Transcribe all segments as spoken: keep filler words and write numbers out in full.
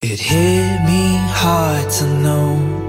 It hit me hard to know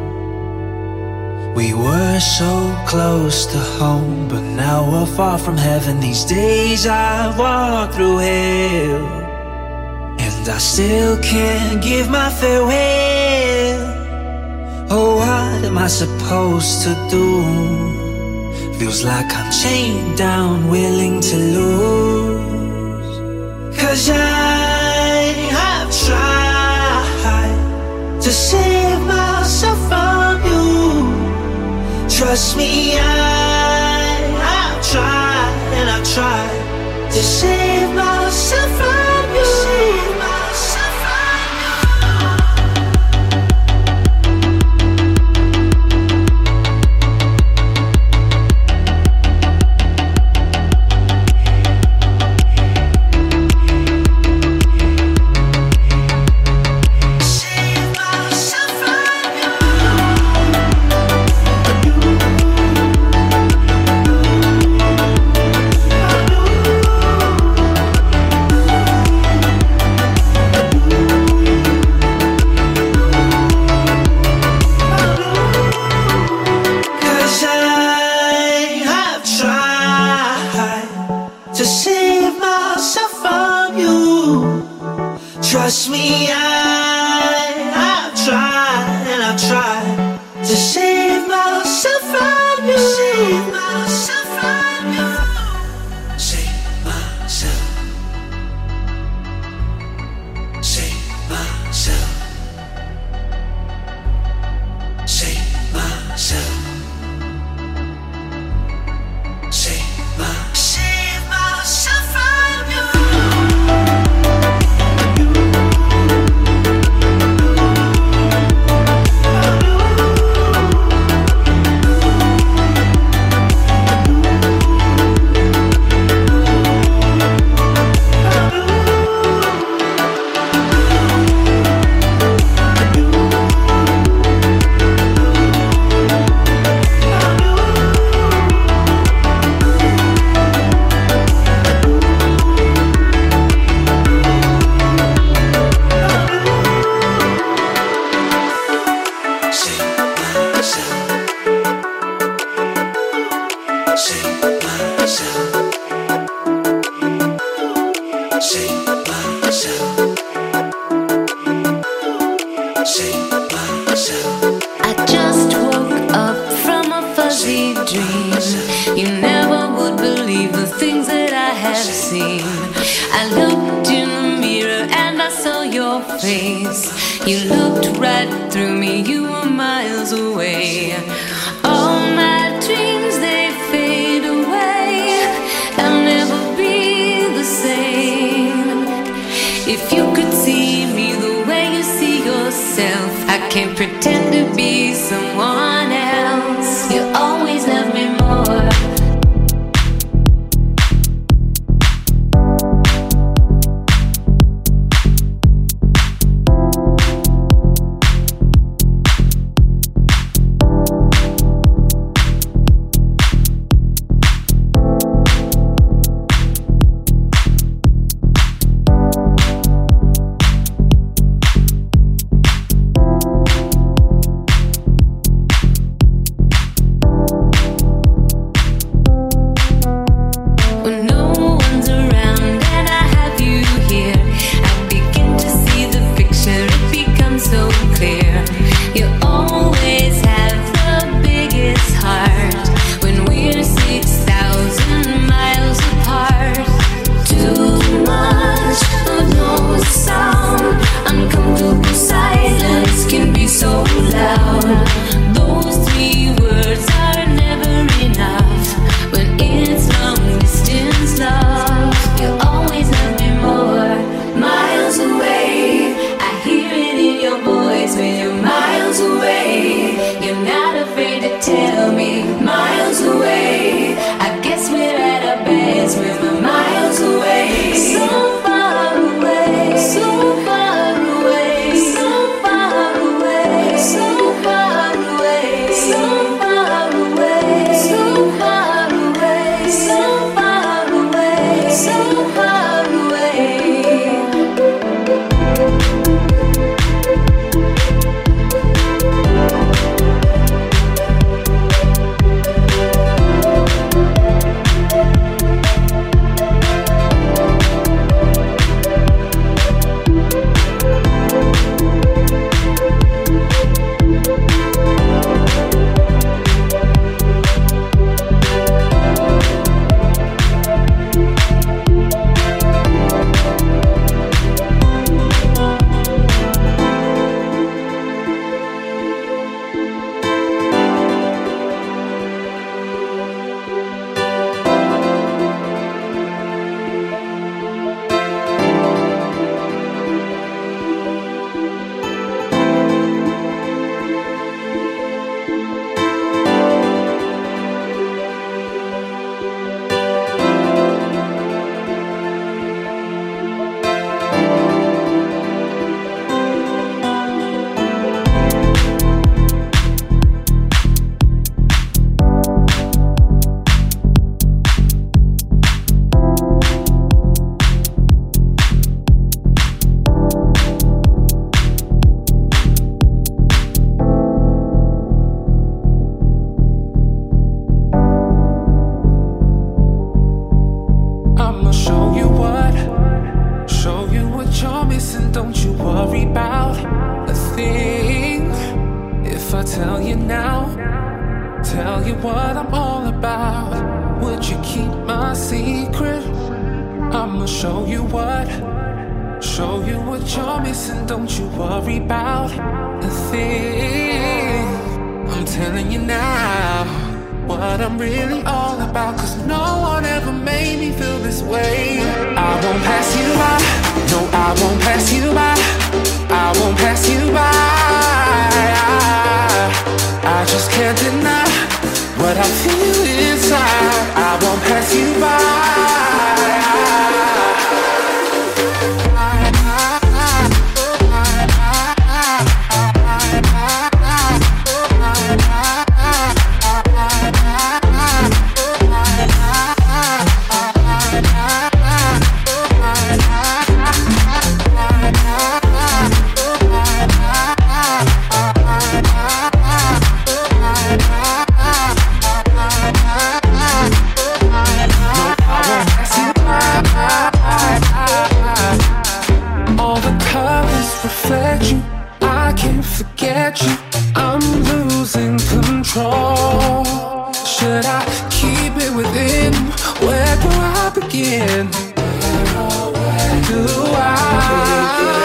we were so close to home, but now we're far from heaven. These days I walk through hell, and I still can't give my farewell. Oh, what am I supposed to do? Feels like I'm chained down, willing to lose. Cause I have tried to save myself from you. Trust me, I have tried, and I've tried to save myself from you. Save myself from you. Trust me, I have tried, and I've tried to save myself from you. Save myself from you. Save myself. Save myself. Save myself. Save myself. Save myself from you. You looked right through me, you were miles away. All my dreams, they fade away. I'll never be the same. If you could see me the way you see yourself, I can't pretend to be someone else. You always love me more. you worry about a thing. If I tell you now, tell you what I'm all about, would you keep my secret? I'ma show you what, show you what you're missing. Don't you worry about a thing. I'm telling you now what I'm really all about, cause no one ever made me feel this way. I won't pass you by, no I won't pass you by, I won't pass you by. I just can't deny what I feel inside. I won't pass you by. Should I keep it within? Where do I begin? Do I?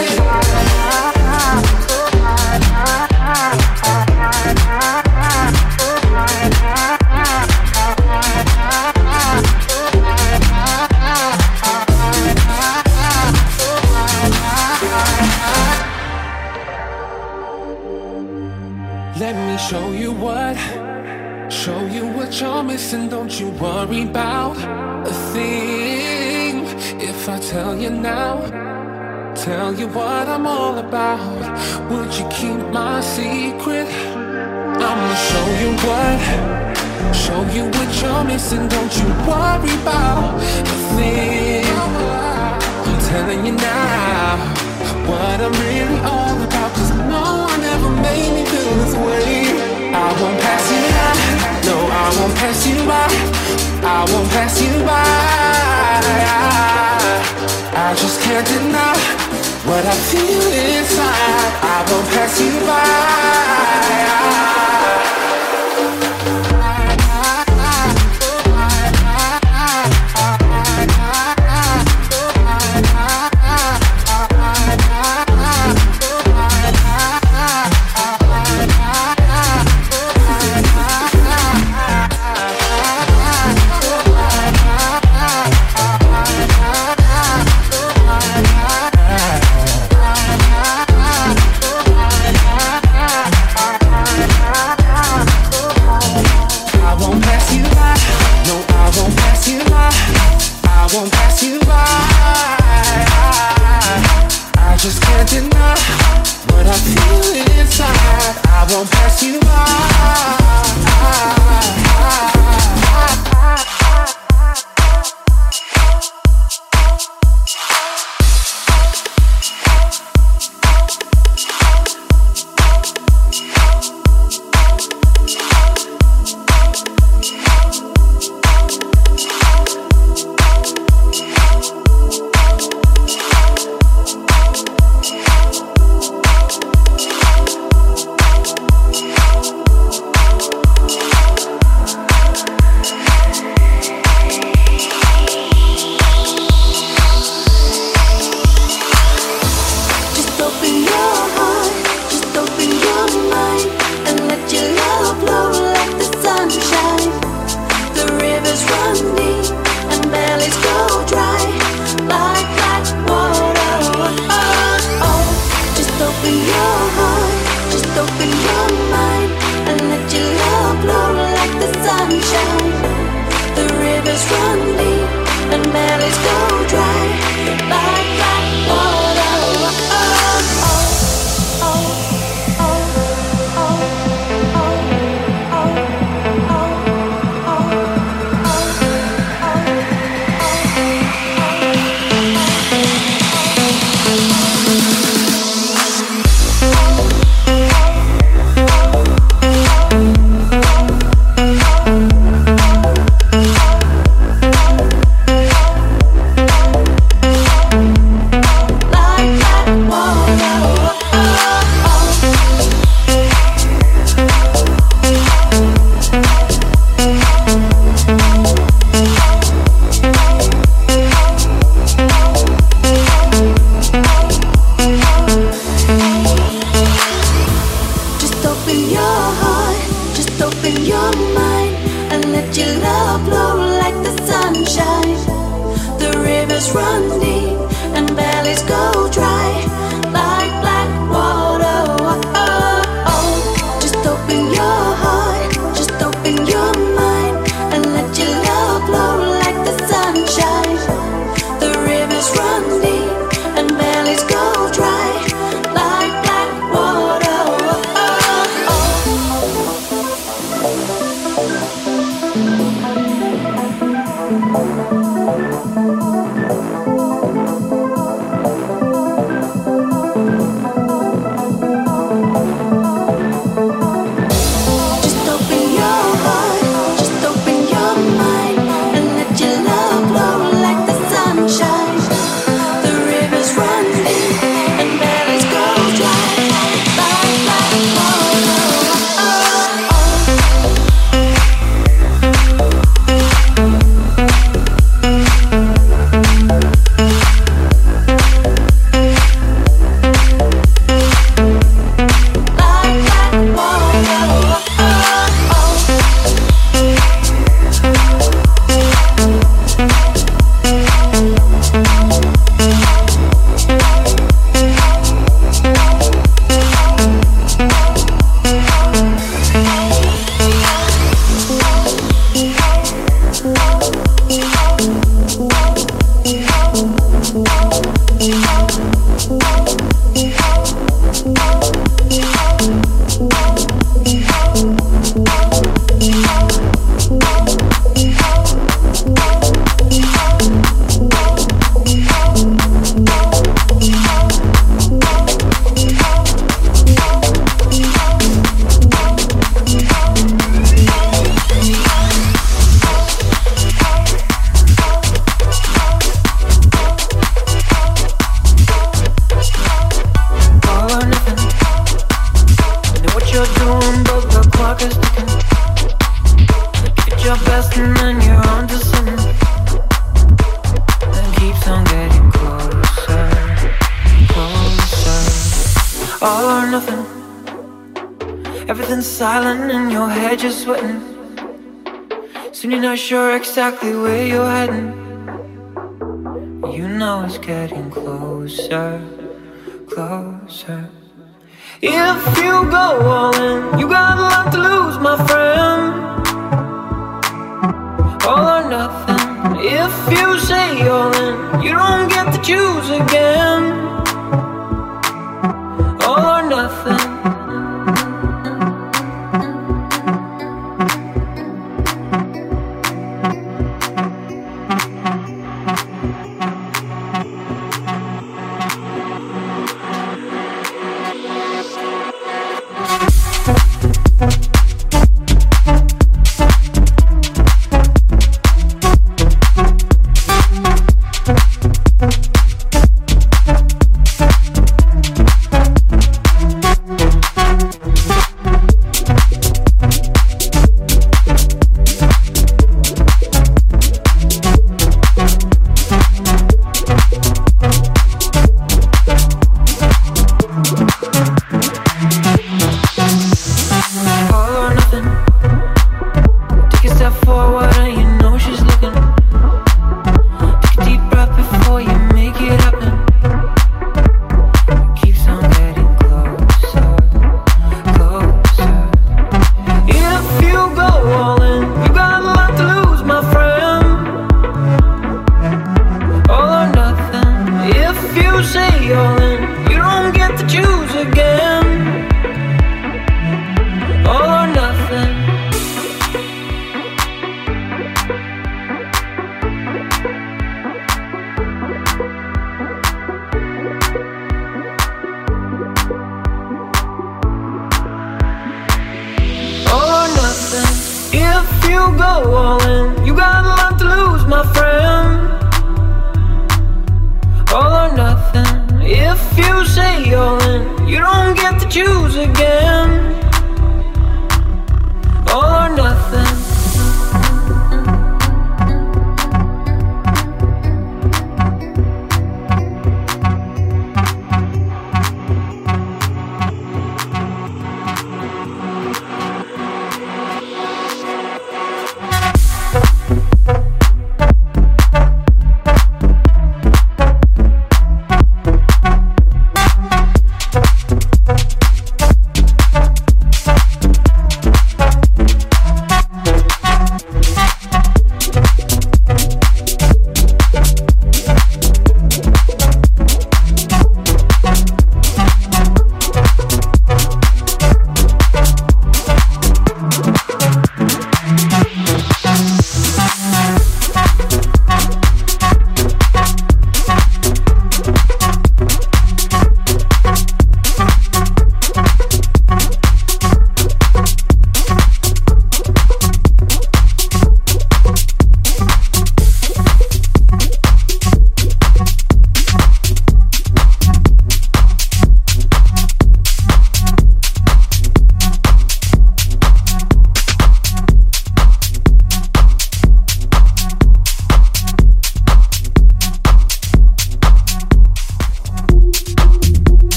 Let me show you what, show you what you're missing. Don't you worry about a thing. If I tell you now, tell you what I'm all about, would you keep my secret? I'ma show you what, show you what you're missing. Don't you worry about a thing. I'm telling you now what I'm really all about, cause no one ever made me feel this way. I won't pass you by, no I won't pass you by, I won't pass you by. I just can't deny what I feel inside. I won't pass you by. Sure exactly where you're heading. You know it's getting closer, closer. If you go all in, you got a lot to lose, my friend. All or nothing. If you say all in, you don't get to choose again. All or nothing.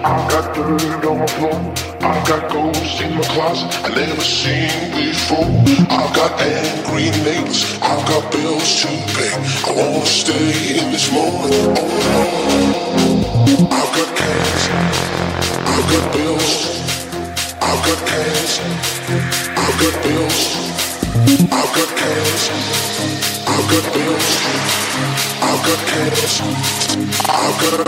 I've got dirt on my floor. I've got ghosts in my closet I never seen before. I've got angry neighbors. I've got bills to pay. I wanna stay in this moment. Oh no. I've got cash. I've got bills. I've got cash. I've got bills. I've got cash. I've got bills. I've got cash. I've got.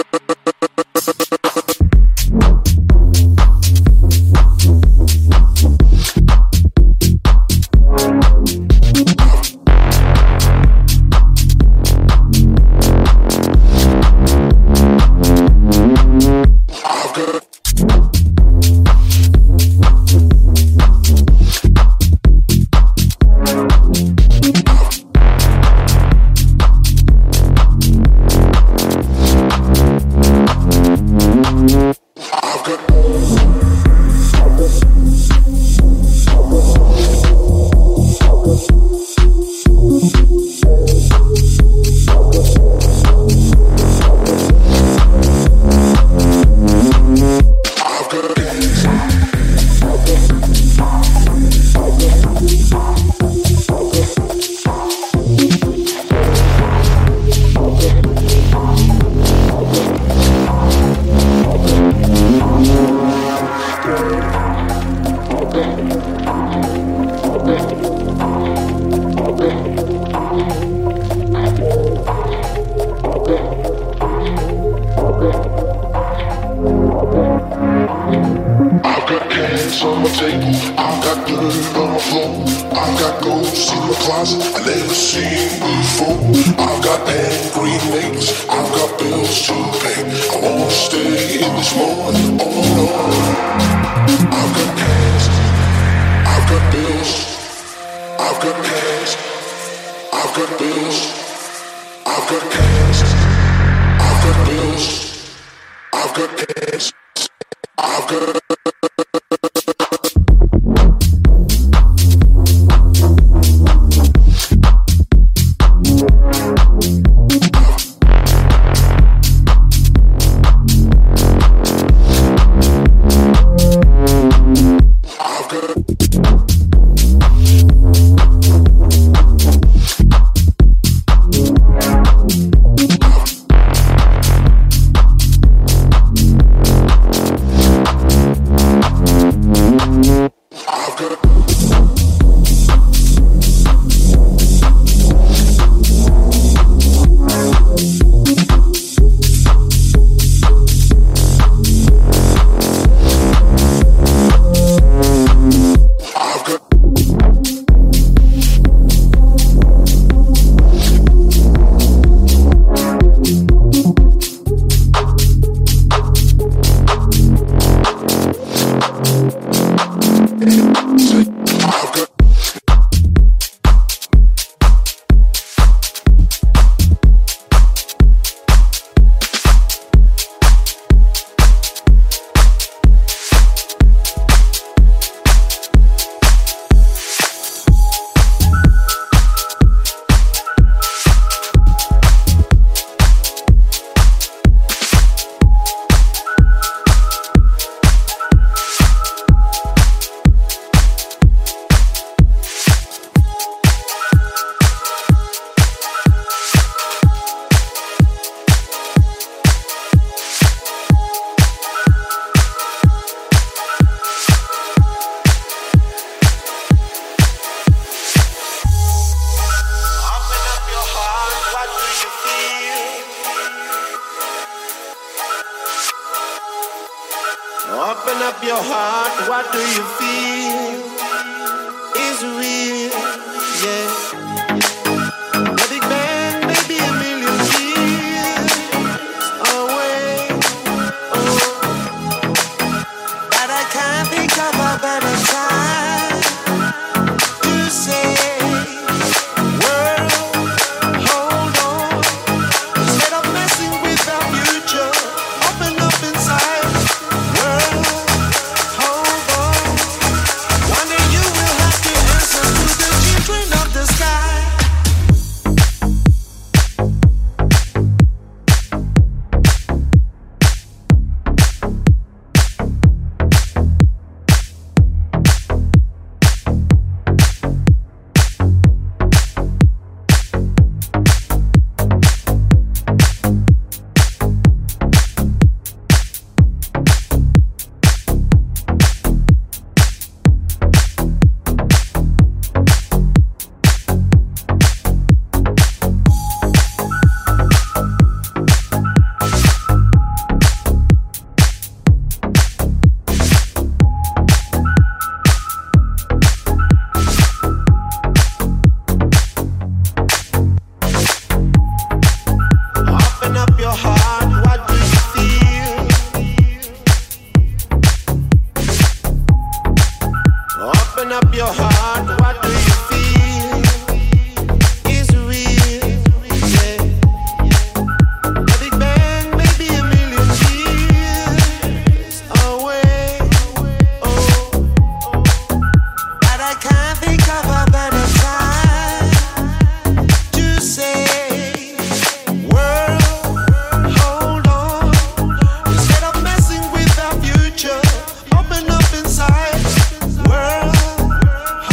Of the sky. your heart, what do you feel? Is real, yeah. The Big Bang may be a million years away, oh, but I can't think of a better time to say, world, hold on. Instead of messing with our future, open up inside. World,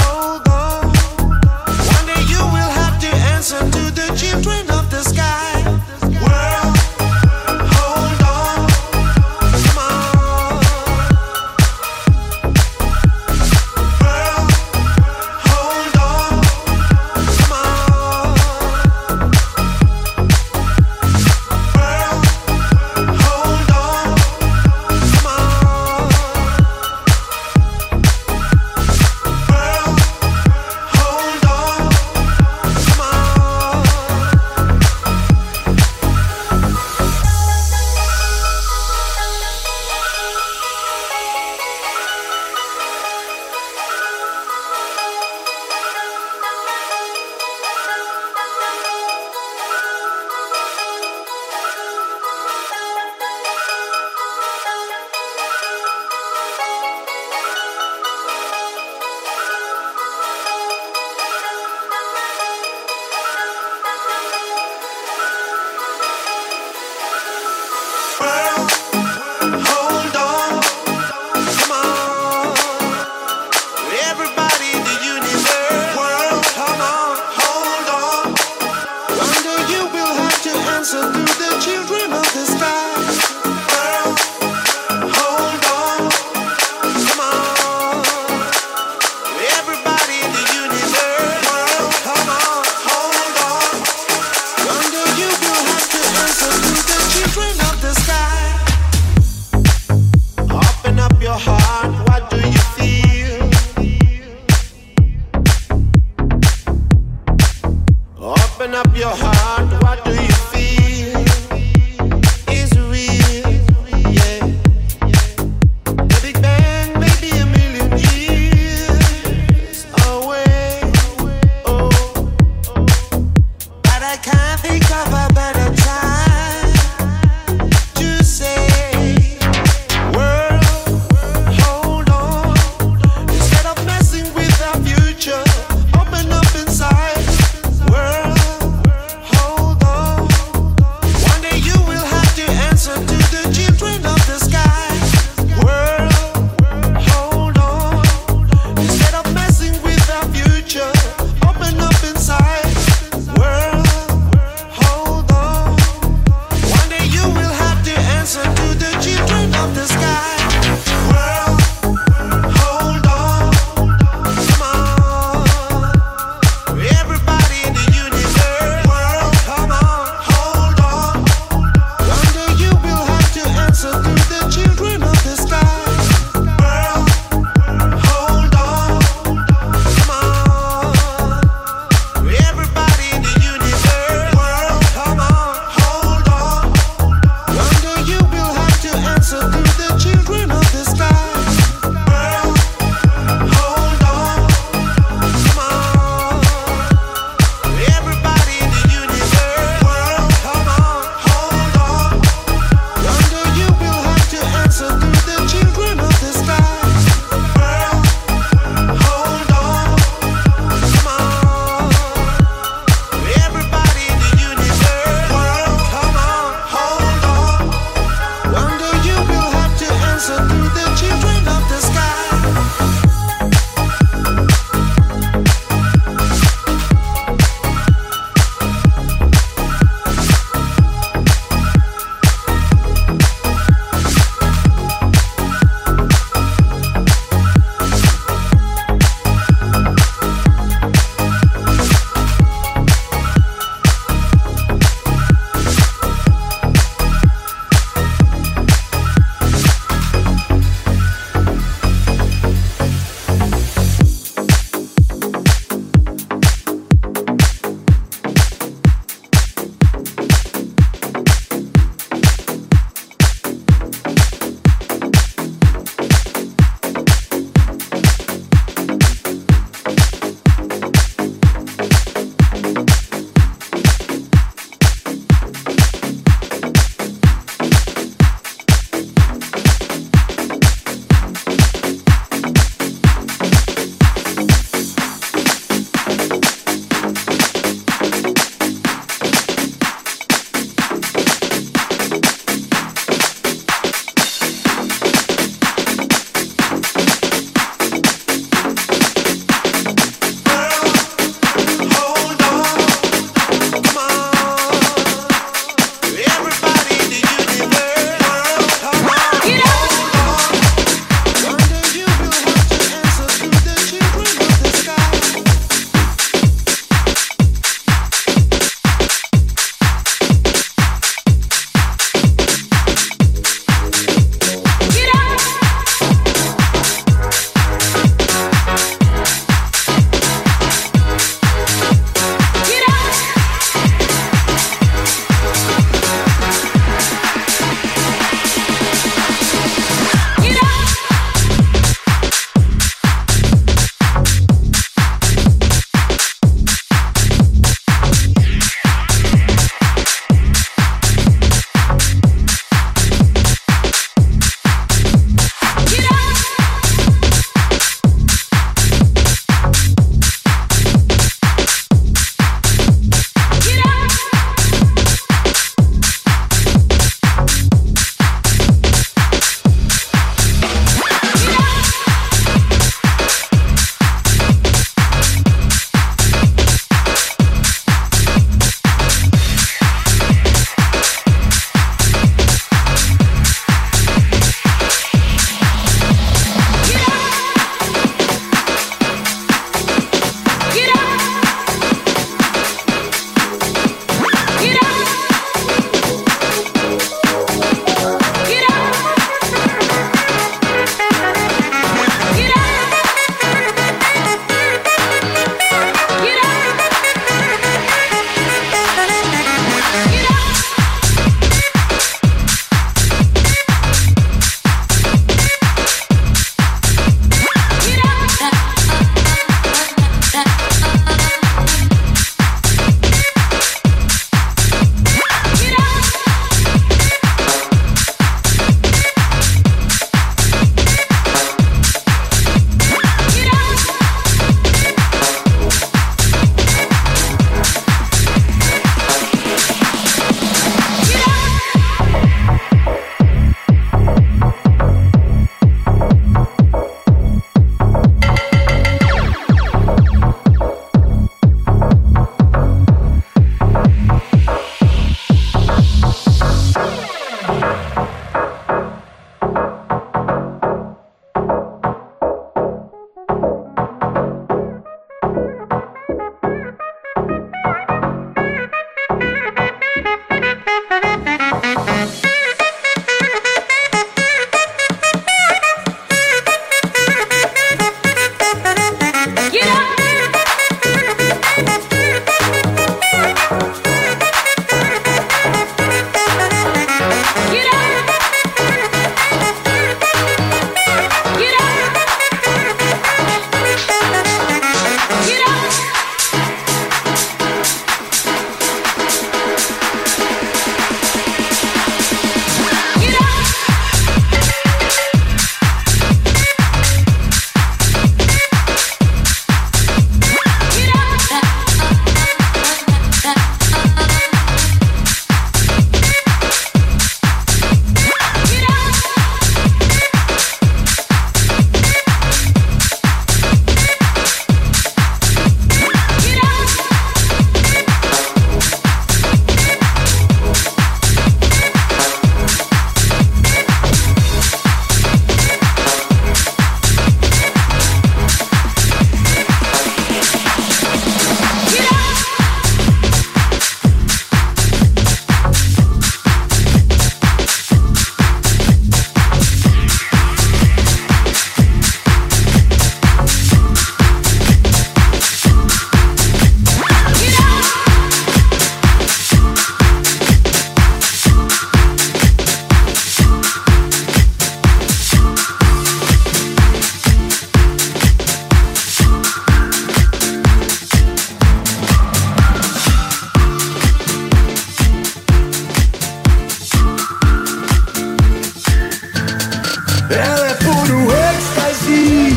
Ela é puro êxtase.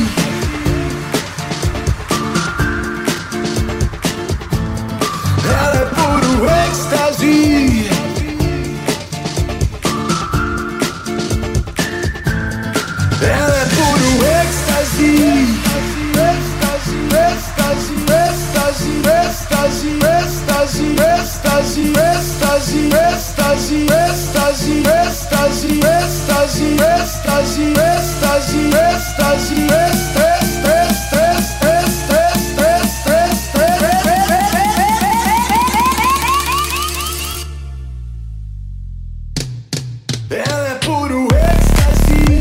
Ela é puro êxtase. Ela é puro êxtase. Êxtase, êxtase, êxtase, êxtase, êxtase, êxtase, êxtase, êxtase, êxtase, êxtase, êxtase, êxtase, êxtase, êxtase, ela é puro êxtase.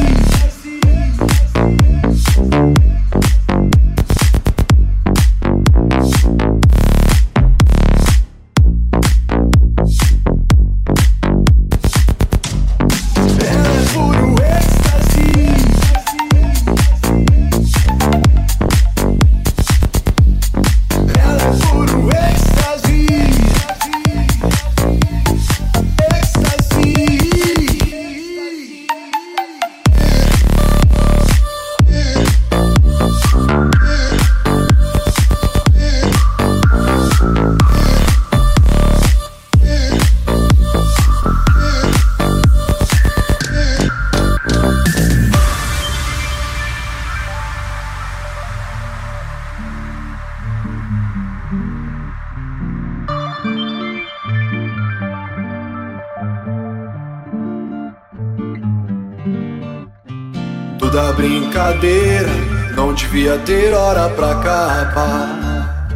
Toda brincadeira não devia ter hora pra acabar.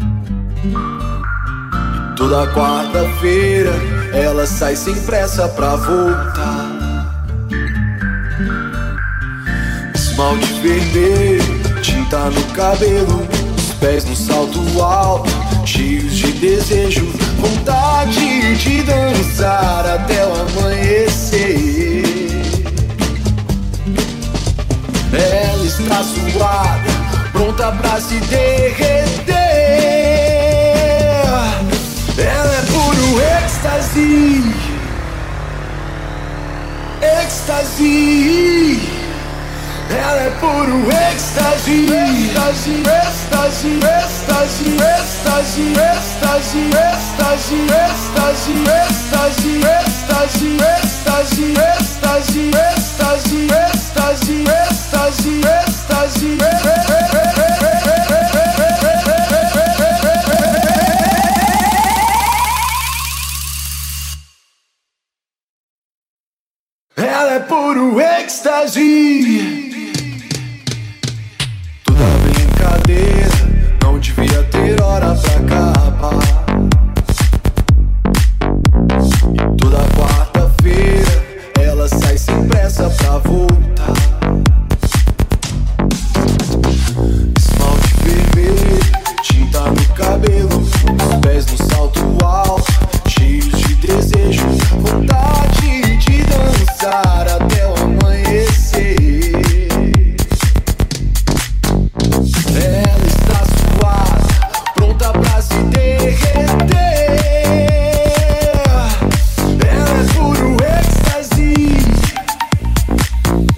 E toda quarta-feira ela sai sem pressa pra voltar. Esmalte vermelho, tinta no cabelo, os pés no salto alto, cheios de desejo, vontade de dançar até o amanhecer. Ela está suada, pronta pra se derreter. Ela é puro êxtase. Êxtase. Ela é puro êxtase. Êxtase, êxtase, êxtase, êxtase, êxtase, êxtase, êxtase, êxtase, êxtase, êxtase, êxtase, êxtase, êxtase, êxtase, êxtase, ela é puro êxtase. Toda brincadeira não devia ter hora pra acabar. E toda quarta-feira ela sai sem pressa pra voltar. Esmalte vermelho, tinta no cabelo, os pés no salto alto, cheios de desejo, vontade de dançar até o amanhecer. Ela está suada, pronta pra se derreter. Ela é puro êxtase.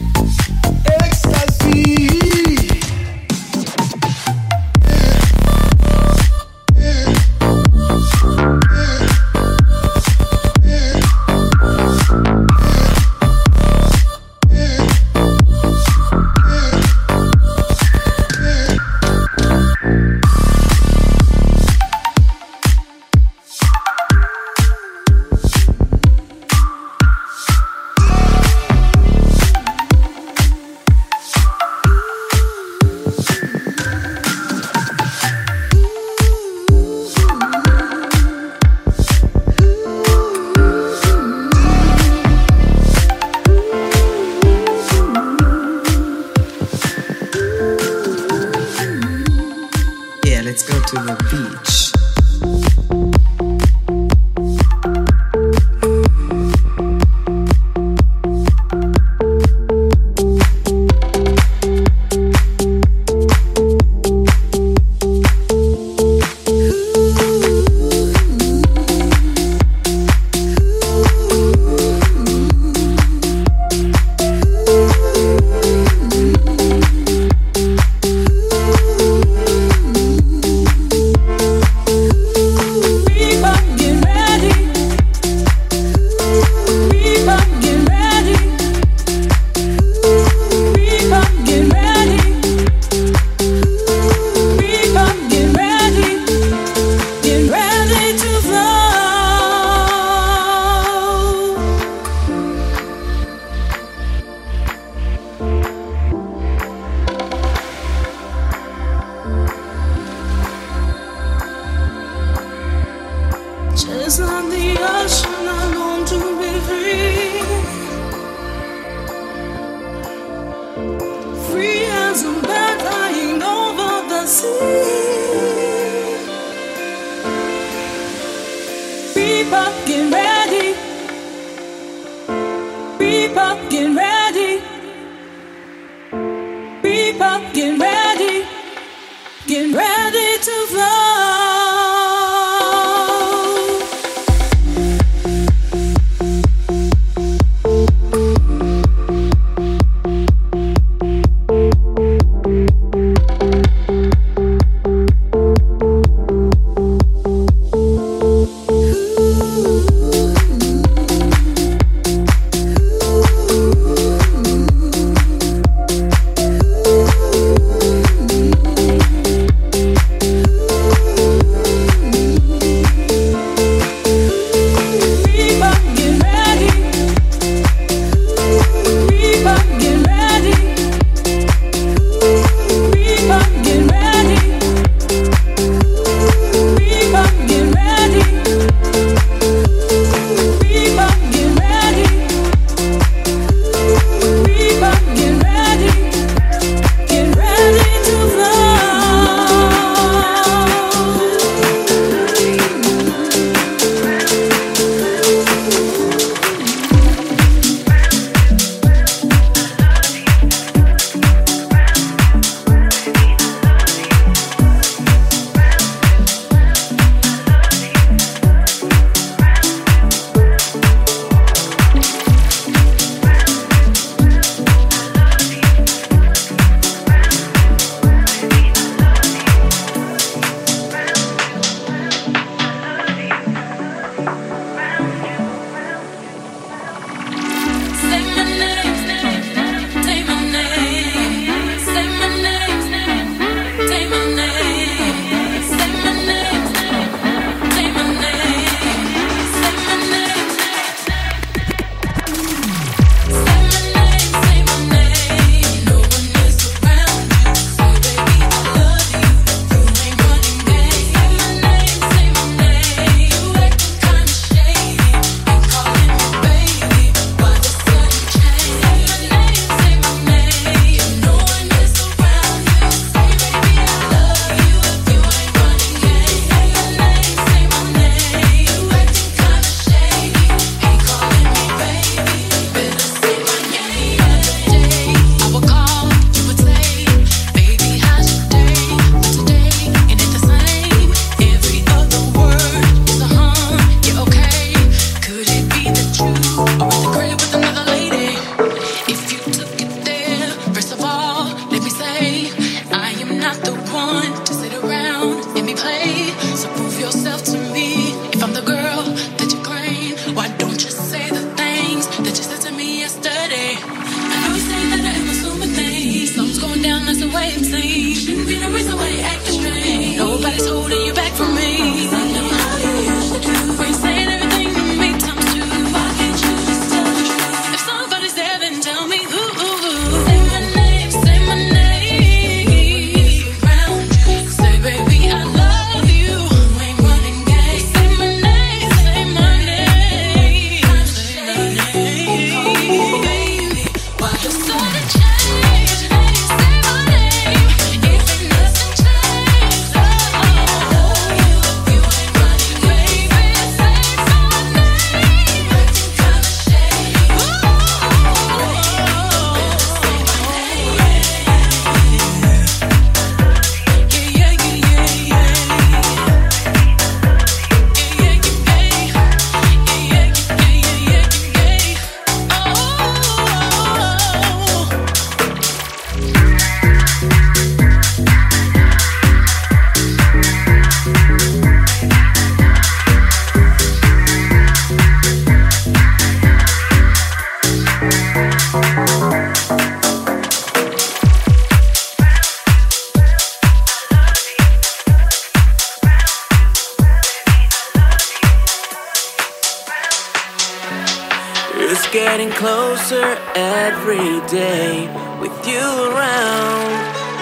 getting closer every day with you around.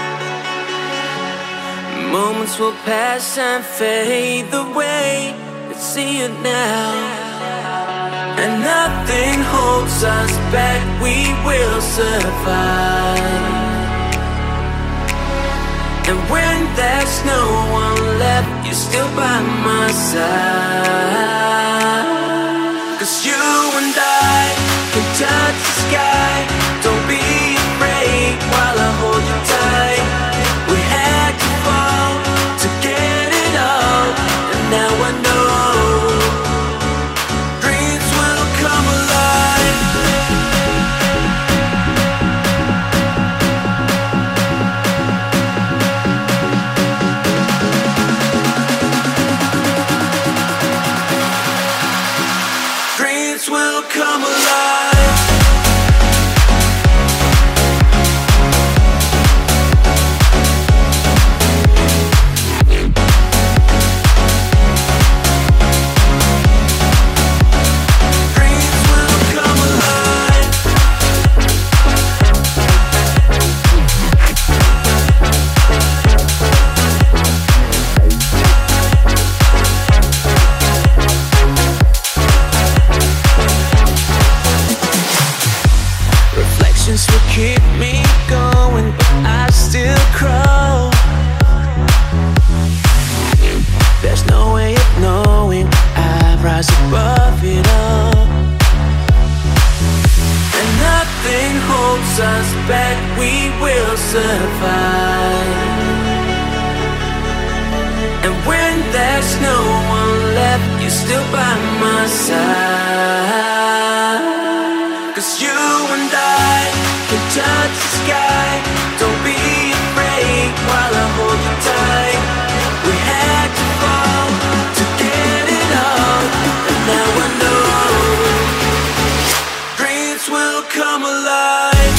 Moments will pass and fade away. Let's see it now. And nothing holds us back, we will survive. And when there's no one left, you're still by my side. 'Cause you and I can touch the sky. Don't be afraid while I hold you tight. We had to fall to get it all, and now I know dreams will come alive. Dreams will come alive. Will keep me going, but I still crawl. There's no way of knowing I rise above it all. And nothing holds us back, we will survive. And when there's no one left, you're still by my side. 'Cause you and I can touch the sky. Don't be afraid while I hold you tight. We had to fall to get it all, and now I know dreams will come alive.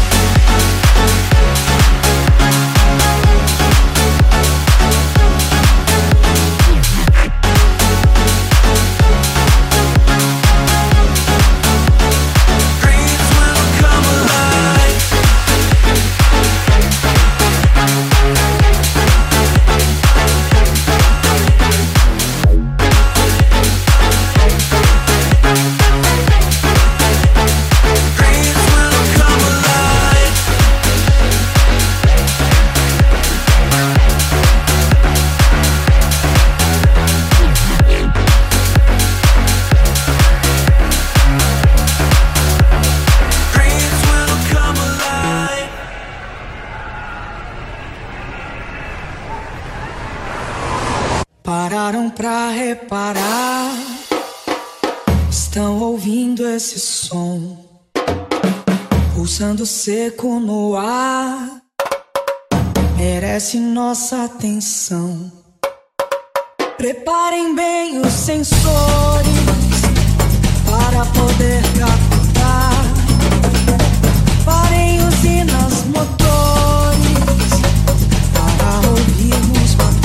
Pararam pra reparar, estão ouvindo esse som, pulsando seco no ar, merece nossa atenção. Preparem bem os sensores para poder captar. Parem usinas, motores para ouvirmos bater.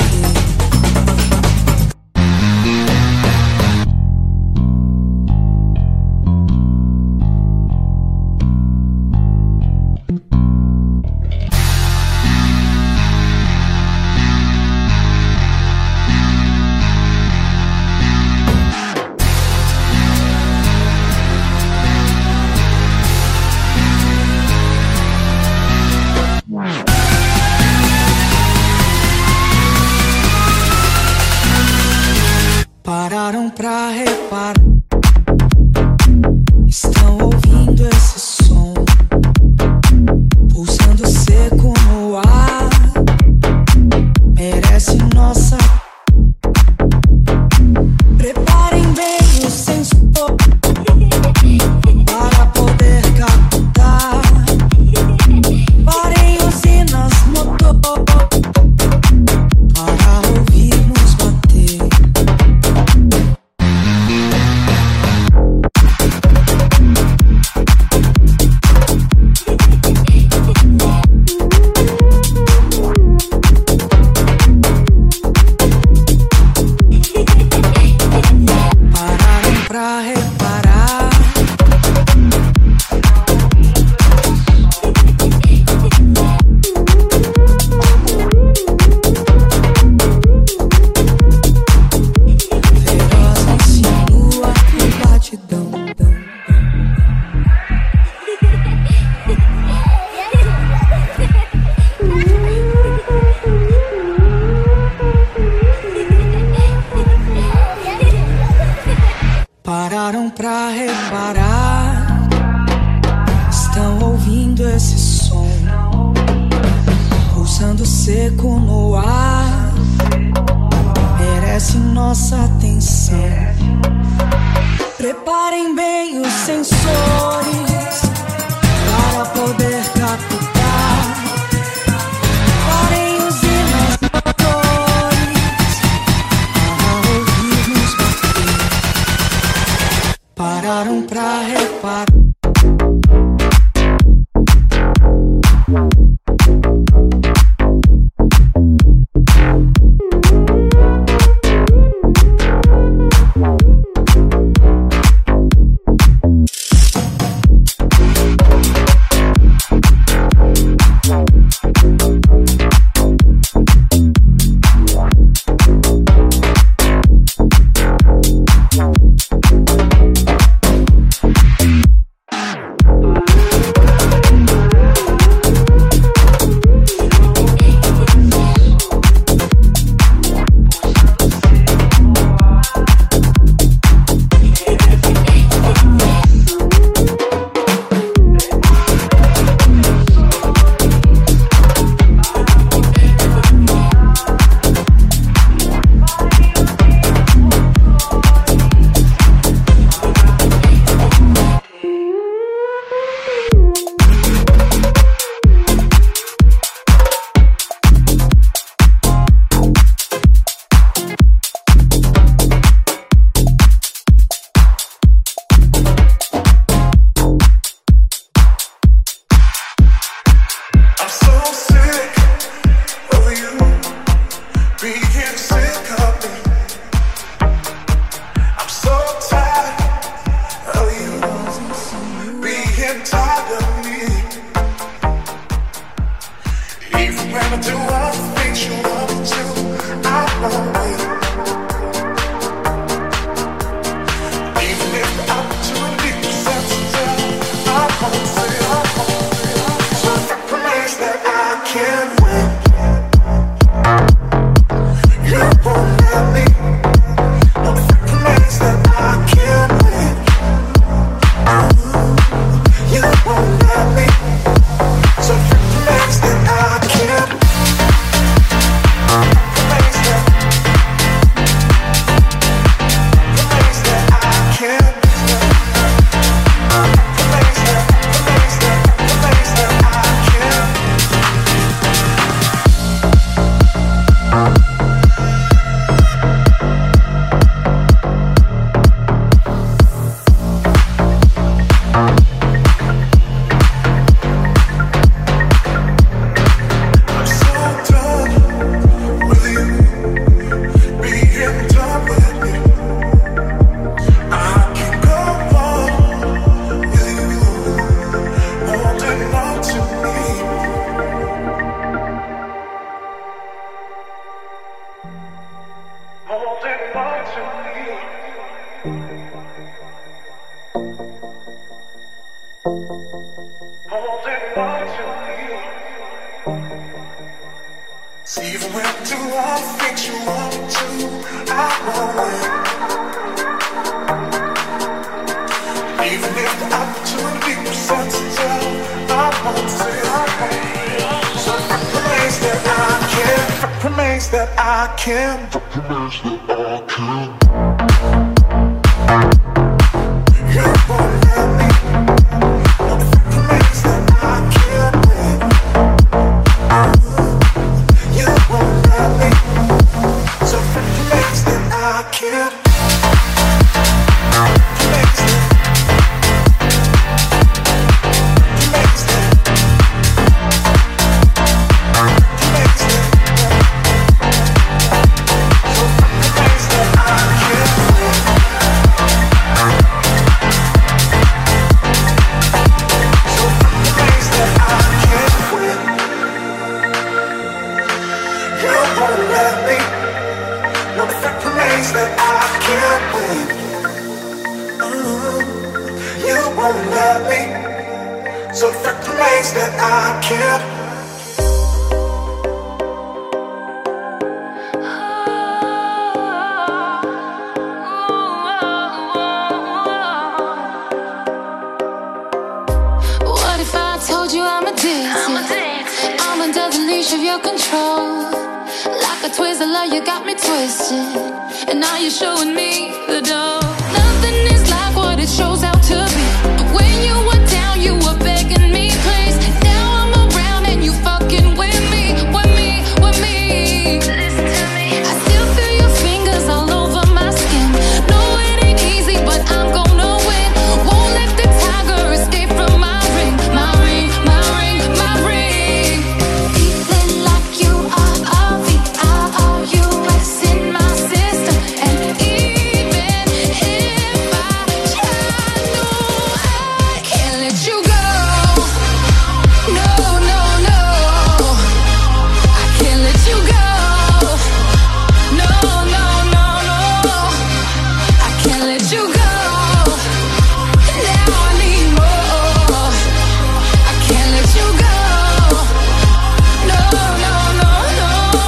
esse som pulsando seco no ar merece nossa atenção. Preparem bem os sensores para poder captar. Parem os hinos motores para ouvir-nos bater. Pararam pra reparar. That I can, the promise that I can. You won't let me. No, the promise that I can win. You won't let me. So the promise that I can. That I can't. What if I told you I'm a leash of your control. Like a Twizzler, you got me twisted, and now you're showing me the door. Nothing is like what it shows out to be. When you were down, you were begging me, please. Now I'm around and you fucking with me, with me, with me. Listen to me. I still feel your fingers all over my skin. No, it ain't easy, but I'm gonna win. Won't let the tiger escape from my ring, my ring, my ring, my ring. Feeling like you are all the I R U S in my system, and even if I try, no, I can't let you go. No, no, no, I can't let you go. No, no, no, no, I can't let you go. Now I need more. I can't let you go. No, no, no, no.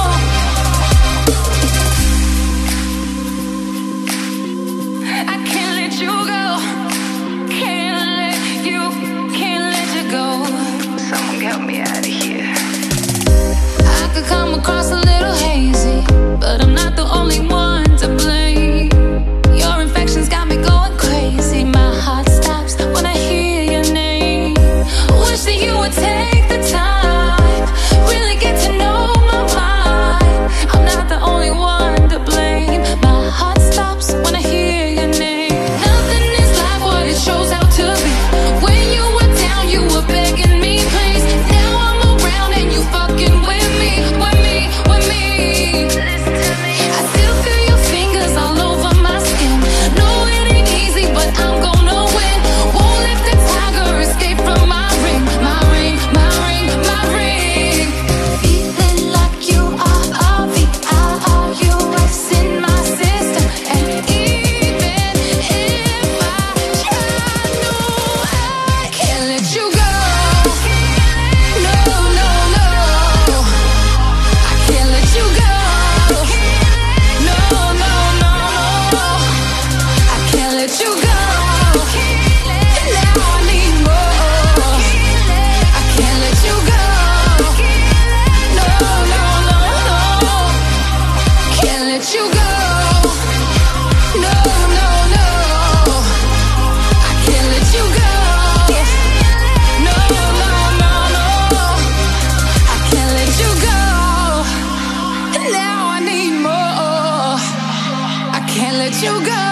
I can't let you go. Can't let you, can't let you go. Someone get me out of here. I could come across a little hazy, but I'm not the only one to blame. Your infections got me going crazy. My heart stops when I hear your name. Wish that you would take the time, really get to know my mind. I'm not the only one to blame. My heart stops when I hear your name. Nothing is like what it shows out to be. When you were down, you were begging me, please. Now I'm around and you fucking with me, with me, with me. Listen to me. I still feel your fingers all over my skin. No, it ain't easy, but I'm gonna win. Won't let the tiger escape from my ring, my ring, my ring, my ring. Feeling like you are all the I R U S in my system, and even if I try, no, I can't let you go. No, no, no, I can't let you go. No, no, no, no, I can't let you go. Now I need more. I can't let you go. No, no, no, no, can't let you go. No, no, no, I can't let you go. No, no, no, no, I can't let you go. Now I need more. I can't let you go.